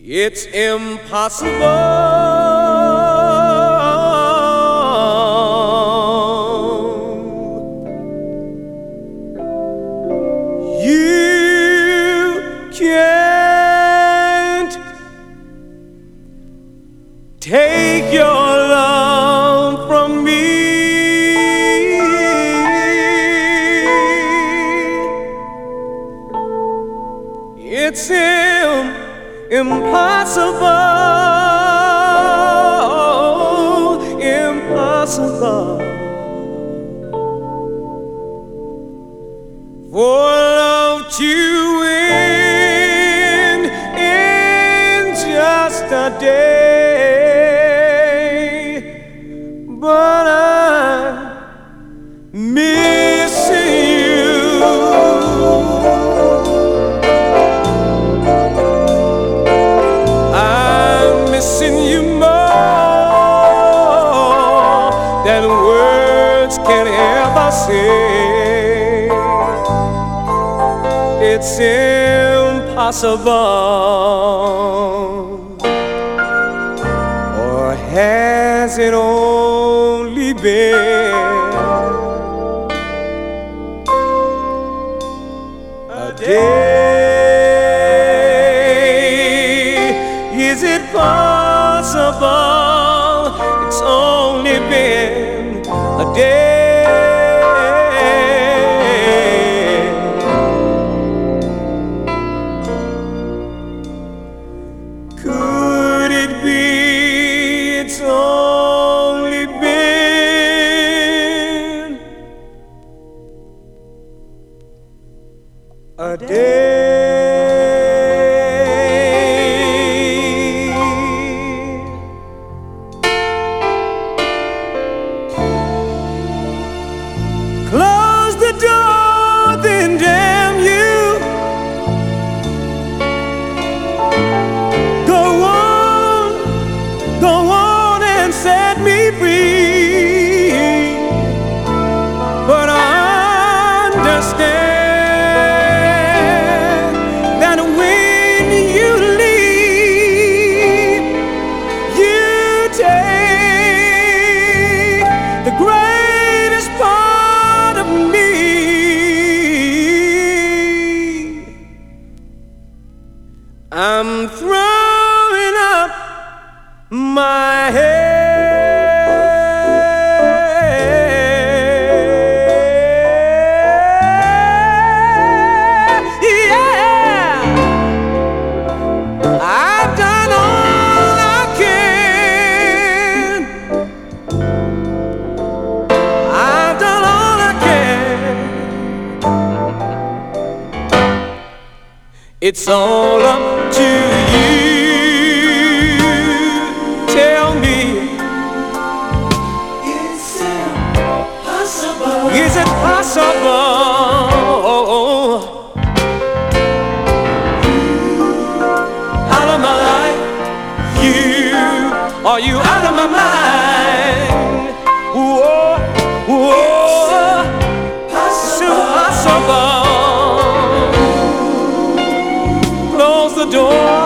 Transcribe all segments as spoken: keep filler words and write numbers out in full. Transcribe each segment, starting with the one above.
It's impossible. You can't take your love from me. It's im- impossible, impossible for love to win in just a day. But I'm missing you. Missing you more than words can ever say. It's impossible. Or has it only been a day? Is it possible it's only been a day? Could it be it's only been a day? Close the door, then damn you. Go on, go on and set me free. But I understand that when you leave, you take the greatest part of me. I'm throwing up my head. Yeah, I've done all I can. I've done all I can. It's all up to you. Tell me, it's impossible. Is it possible? Out of my life, you are you out of my mind? Whoa, whoa, it's impossible. Close the door.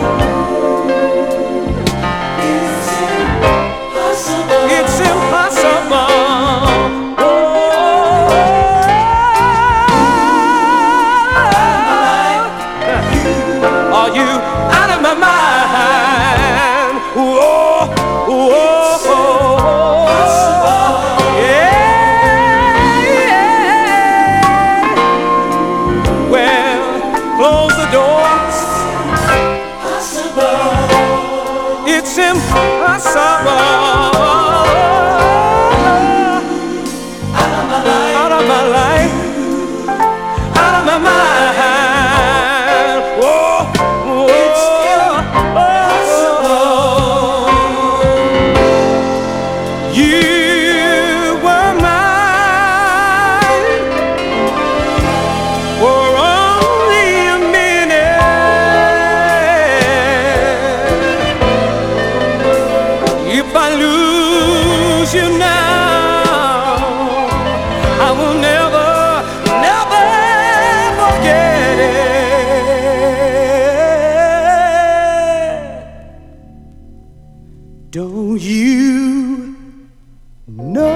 It's impossible. It's impossible. Oh, are you out of my mind? Whoa, whoa, yeah, yeah. Well, close the door. It's impossible. Out of my life, out of my life, out of my mind. Whoa, whoa, it's impossible. You were mine for only a minute. If I lose you now, I will never, never forget it. Don't you know